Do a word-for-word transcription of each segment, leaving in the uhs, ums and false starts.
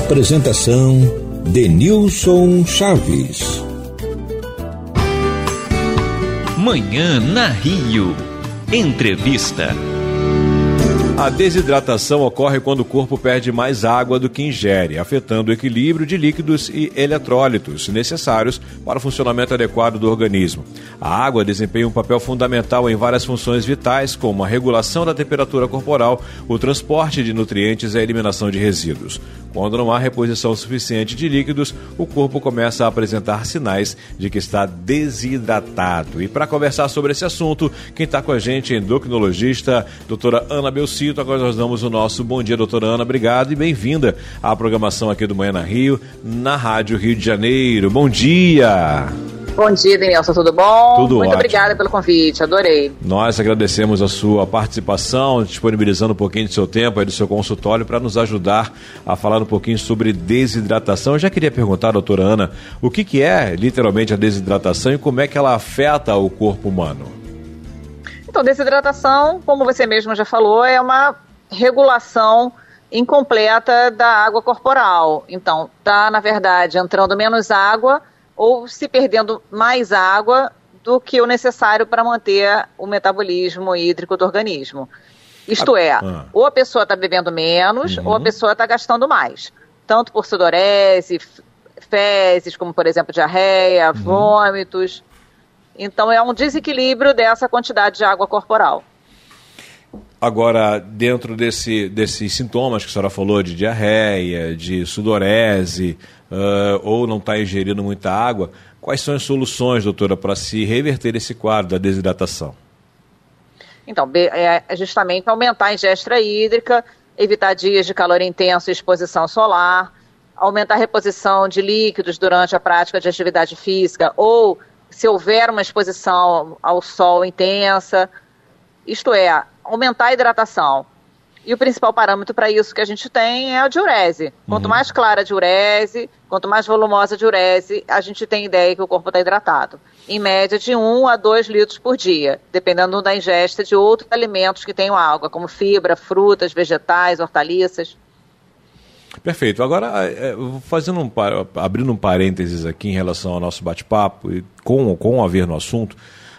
Apresentação Denilson Chaves. Manhã na Rio. Entrevista. A desidratação ocorre quando o corpo perde mais água do que ingere, afetando o equilíbrio de líquidos e eletrólitos necessários para o funcionamento adequado do organismo. A água desempenha um papel fundamental em várias funções vitais, como a regulação da temperatura corporal, o transporte de nutrientes e a eliminação de resíduos. Quando não há reposição suficiente de líquidos, o corpo começa a apresentar sinais de que está desidratado. E para conversar sobre esse assunto, quem está com a gente é a endocrinologista, doutora Ana Belcito. Agora nós damos o nosso bom dia, doutora Ana. Obrigado e bem-vinda à programação aqui do Manhã na Rio, na Rádio Rio de Janeiro. Bom dia! Bom dia, Denilson, tudo bom? Tudo Muito ótimo. Obrigada pelo convite, adorei. Nós agradecemos a sua participação, disponibilizando um pouquinho do seu tempo, aí do seu consultório, para nos ajudar a falar um pouquinho sobre desidratação. Eu já queria perguntar, doutora Ana, o que, que é literalmente a desidratação e como é que ela afeta o corpo humano? Então, desidratação, como você mesmo já falou, é uma regulação incompleta da água corporal. Então, está, na verdade, entrando menos água ou se perdendo mais água do que o necessário para manter o metabolismo hídrico do organismo. Isto é, ah. ou a pessoa está bebendo menos, uhum. ou a pessoa está gastando mais. Tanto por sudorese, fezes, como, por exemplo, diarreia, uhum. vômitos. Então, é um desequilíbrio dessa quantidade de água corporal. Agora, dentro desse, desses sintomas que a senhora falou, de diarreia, de sudorese, uh, ou não está ingerindo muita água, quais são as soluções, doutora, para se reverter esse quadro da desidratação? Então, é justamente aumentar a ingesta hídrica, evitar dias de calor intenso e exposição solar, aumentar a reposição de líquidos durante a prática de atividade física ou se houver uma exposição ao sol intensa, isto é, aumentar a hidratação. E o principal parâmetro para isso que a gente tem é a diurese. Quanto uhum. mais clara a diurese, quanto mais volumosa a diurese, a gente tem ideia que o corpo está hidratado. Em média de um a dois litros por dia, dependendo da ingesta de outros alimentos que tenham água, como fibra, frutas, vegetais, hortaliças. Perfeito. Agora, fazendo um, abrindo um parênteses aqui em relação ao nosso bate-papo, e com, com a ver no assunto,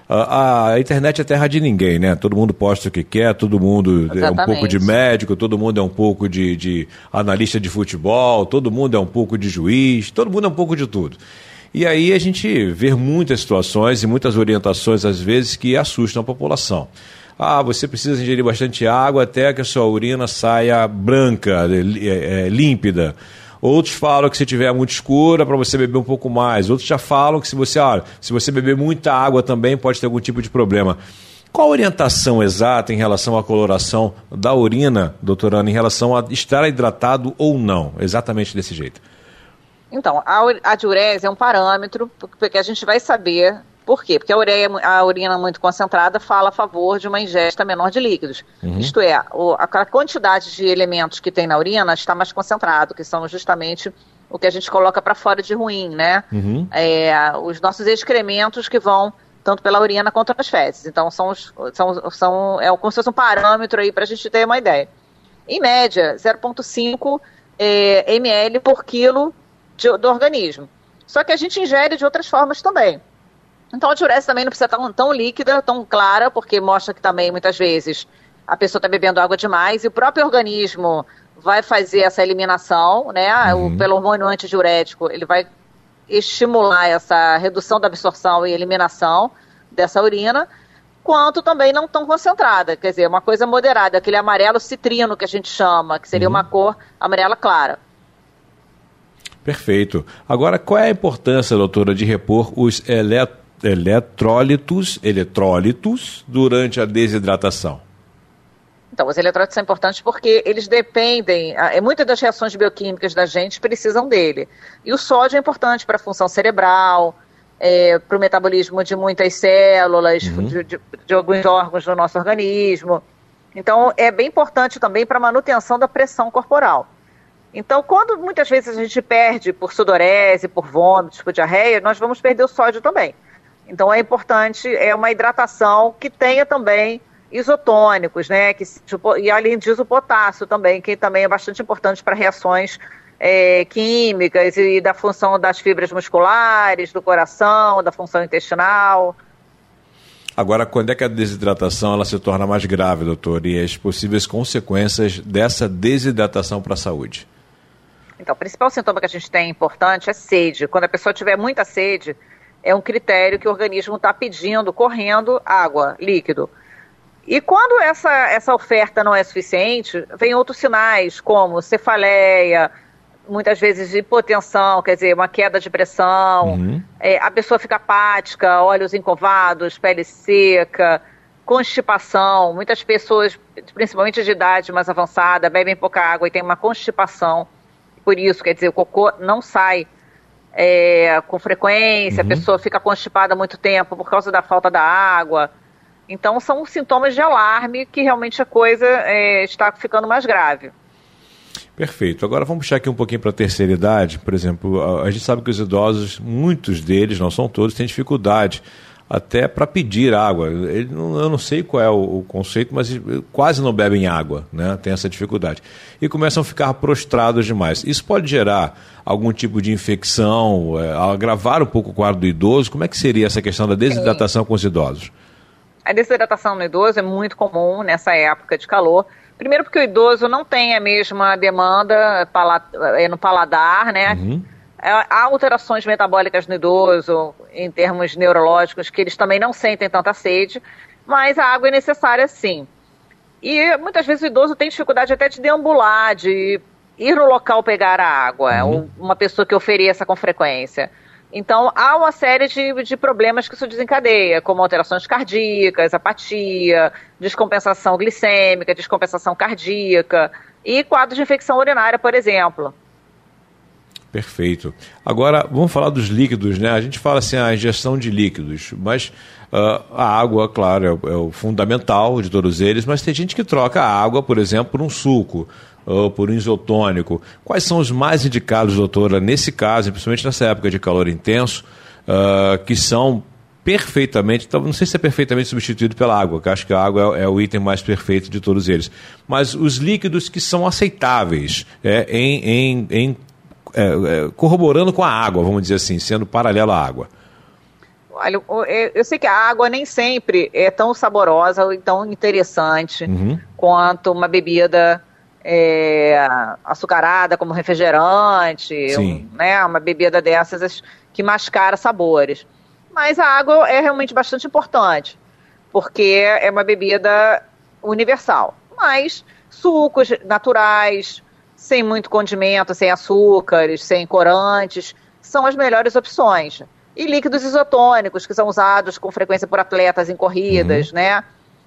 a, a internet é terra de ninguém, né? Todo mundo posta o que quer, todo mundo Exatamente. É um pouco de médico, todo mundo é um pouco de, de analista de futebol, todo mundo é um pouco de juiz, todo mundo é um pouco de tudo. E aí a gente vê muitas situações e muitas orientações, às vezes, que assustam a população. Ah, você precisa ingerir bastante água até que a sua urina saia branca, é, é, límpida. Outros falam que se tiver muito escura, para você beber um pouco mais. Outros já falam que se você, ah, se você beber muita água também pode ter algum tipo de problema. Qual a orientação exata em relação à coloração da urina, doutora Ana, em relação a estar hidratado ou não? Exatamente desse jeito. Então, a, a diurese é um parâmetro, porque a gente vai saber... Por quê? Porque a, ureia, a urina muito concentrada fala a favor de uma ingesta menor de líquidos. Uhum. Isto é, o, a, a quantidade de elementos que tem na urina está mais concentrado, que são justamente o que a gente coloca para fora de ruim, né? Uhum. É, os nossos excrementos que vão tanto pela urina quanto nas fezes. Então, são, os, são, são, é como se fosse um parâmetro aí para a gente ter uma ideia. Em média, zero vírgula cinco é, ml por quilo de, do organismo. Só que a gente ingere de outras formas também. Então a diurese também não precisa estar tão, tão líquida, tão clara, porque mostra que também muitas vezes a pessoa está bebendo água demais e o próprio organismo vai fazer essa eliminação, né? Uhum. O, pelo hormônio antidiurético, ele vai estimular essa redução da absorção e eliminação dessa urina, quanto também não tão concentrada, quer dizer, uma coisa moderada, aquele amarelo citrino que a gente chama, que seria uhum. uma cor amarela clara. Perfeito. Agora, qual é a importância, doutora, de repor os eletrólitos Eletrólitos, eletrólitos durante a desidratação? Então, os eletrólitos são importantes porque eles dependem, é, muitas das reações bioquímicas da gente precisam dele. E o sódio é importante para a função cerebral, é, para o metabolismo de muitas células, uhum. de, de, de alguns órgãos do nosso organismo. Então, é bem importante também para a manutenção da pressão corporal. Então, quando muitas vezes a gente perde por sudorese, por vômitos, por diarreia, nós vamos perder o sódio também. Então é importante, é uma hidratação que tenha também isotônicos, né? Que, e além disso o potássio também, que também é bastante importante para reações é, químicas e da função das fibras musculares, do coração, da função intestinal. Agora, quando é que a desidratação ela se torna mais grave, doutor? E as possíveis consequências dessa desidratação para a saúde? Então, o principal sintoma que a gente tem importante é sede. Quando a pessoa tiver muita sede, é um critério que o organismo está pedindo, correndo água, líquido. E quando essa, essa oferta não é suficiente, vem outros sinais, como cefaleia, muitas vezes hipotensão, quer dizer, uma queda de pressão, uhum. é, a pessoa fica apática, olhos encovados, pele seca, constipação. Muitas pessoas, principalmente de idade mais avançada, bebem pouca água e tem uma constipação. Por isso, quer dizer, o cocô não sai é, com frequência, uhum. a pessoa fica constipada há muito tempo por causa da falta da água. Então, são sintomas de alarme que realmente a coisa é, está ficando mais grave. Perfeito. Agora vamos puxar aqui um pouquinho para a terceira idade. Por exemplo, a gente sabe que os idosos, muitos deles, não são todos, têm dificuldade até para pedir água. Ele, eu não sei qual é o, o conceito, mas quase não bebem água, né? Tem essa dificuldade. E começam a ficar prostrados demais. Isso pode gerar algum tipo de infecção, é, agravar um pouco o quadro do idoso? Como é que seria essa questão da desidratação com os idosos? A desidratação no idoso é muito comum nessa época de calor. Primeiro porque o idoso não tem a mesma demanda no paladar, né? Uhum. Há alterações metabólicas no idoso, em termos neurológicos, que eles também não sentem tanta sede, mas a água é necessária sim. E muitas vezes o idoso tem dificuldade até de deambular, de ir no local pegar a água, uhum. uma pessoa que ofereça com frequência. Então, há uma série de, de problemas que isso desencadeia, como alterações cardíacas, apatia, descompensação glicêmica, descompensação cardíaca e quadros de infecção urinária, por exemplo. Perfeito. Agora, vamos falar dos líquidos, né? A gente fala assim, a ingestão de líquidos, mas uh, a água, claro, é o, é o fundamental de todos eles, mas tem gente que troca a água, por exemplo, por um suco, ou por um isotônico. Quais são os mais indicados, doutora, nesse caso, principalmente nessa época de calor intenso, uh, que são perfeitamente, não sei se é perfeitamente substituído pela água, que acho que a água é, é o item mais perfeito de todos eles, mas os líquidos que são aceitáveis é, em, em, em É, é, corroborando com a água, vamos dizer assim, sendo paralelo à água. Olha, eu sei que a água nem sempre é tão saborosa ou tão interessante uhum. quanto uma bebida é, açucarada, como refrigerante, um, né, uma bebida dessas que mascara sabores. Mas a água é realmente bastante importante, porque é uma bebida universal. Mas sucos naturais, sem muito condimento, sem açúcares, sem corantes, são as melhores opções. E líquidos isotônicos, que são usados com frequência por atletas em corridas, uhum. né?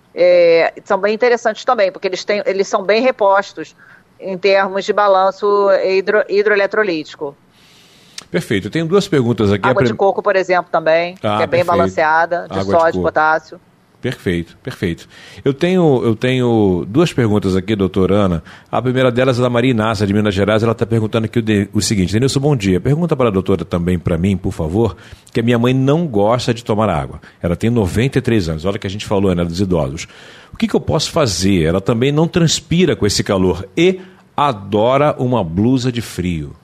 É, são bem interessantes também, porque eles, têm, eles são bem repostos em termos de balanço hidro, hidroeletrolítico. Perfeito. Eu tenho duas perguntas aqui. Água de coco, por exemplo, também, ah, que é bem perfeito. Balanceada, de Água sódio e potássio. Perfeito, perfeito. Eu tenho, eu tenho duas perguntas aqui, doutora Ana. A primeira delas é da Maria Inácia, de Minas Gerais. Ela está perguntando aqui o, de, o seguinte: Denilson, bom dia. Pergunta para a doutora também, para mim, por favor, que a minha mãe não gosta de tomar água. Ela tem noventa e três anos. Olha que a gente falou, né, dos idosos. O que, que eu posso fazer? Ela também não transpira com esse calor e adora uma blusa de frio.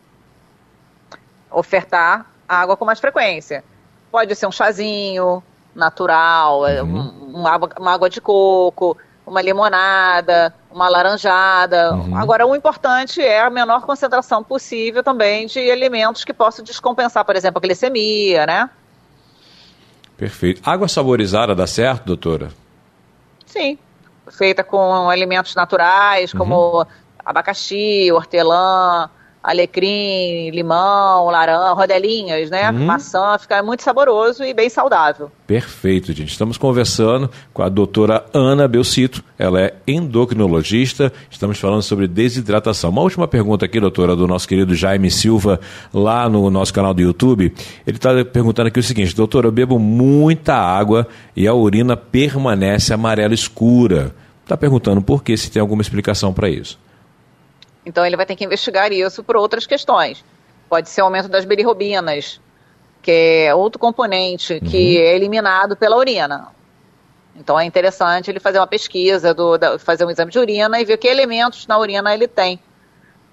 Ofertar água com mais frequência. Pode ser um chazinho natural, uhum. um, uma, água, uma água de coco, uma limonada, uma laranjada. Uhum. Agora, o importante é a menor concentração possível também de alimentos que possam descompensar, por exemplo, a glicemia, né? Perfeito. Água saborizada dá certo, doutora? Sim. Feita com alimentos naturais, uhum. como abacaxi, hortelã, alecrim, limão, laranja, rodelinhas, né? Hum. Maçã, fica muito saboroso e bem saudável. Perfeito, gente. Estamos conversando com a doutora Ana Belcito. Ela é endocrinologista. Estamos falando sobre desidratação. Uma última pergunta aqui, doutora, do nosso querido Jaime Silva, lá no nosso canal do YouTube. Ele está perguntando aqui o seguinte: doutora, eu bebo muita água e a urina permanece amarela escura. Está perguntando por quê, se tem alguma explicação para isso. Então ele vai ter que investigar isso por outras questões. Pode ser o aumento das bilirrubinas, que é outro componente uhum. que é eliminado pela urina. Então é interessante ele fazer uma pesquisa, do, da, fazer um exame de urina e ver que elementos na urina ele tem.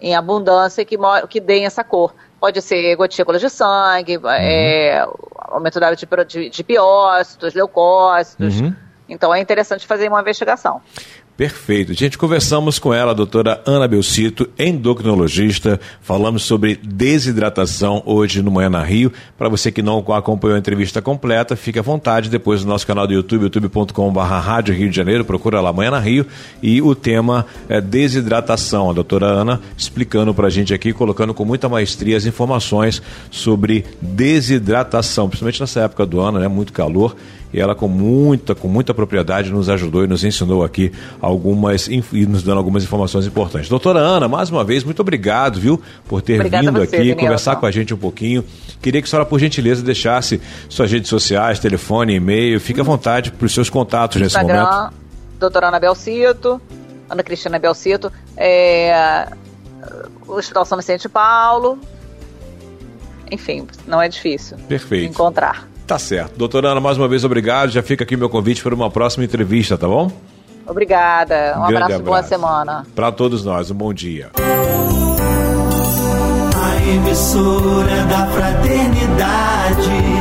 em abundância que, que deem essa cor. Pode ser gotículas de sangue, uhum. é, aumento da de, de, de piócitos, leucócitos. Uhum. Então é interessante fazer uma investigação. Perfeito. Gente, conversamos com ela, a doutora Ana Belcito, endocrinologista. Falamos sobre desidratação hoje no Manhã na Rio. Para você que não acompanhou a entrevista completa, fique à vontade depois no nosso canal do YouTube, youtube ponto com barra Rádio Rio de Janeiro. Procura lá Manhã na Rio. E o tema é desidratação. A doutora Ana explicando para a gente aqui, colocando com muita maestria as informações sobre desidratação, principalmente nessa época do ano, né? Muito calor. E ela com muita, com muita propriedade nos ajudou e nos ensinou aqui algumas, e nos dando algumas informações importantes. Doutora Ana, mais uma vez, muito obrigado, viu, por ter Obrigada vindo você, aqui, Daniel, conversar então. com a gente um pouquinho. Queria que a senhora, por gentileza, deixasse suas redes sociais, telefone, e-mail. Fique à vontade para os seus contatos nesse Instagram, momento. Doutora Ana Belcito, Ana Cristina Belcito, é, o Hospital São Vicente de Paulo. Enfim, não é difícil Perfeito. encontrar. Tá certo. Doutora Ana, mais uma vez, obrigado. Já fica aqui meu convite para uma próxima entrevista, tá bom? Obrigada. Um abraço e boa semana. Para todos nós, um bom dia. A emissora da fraternidade.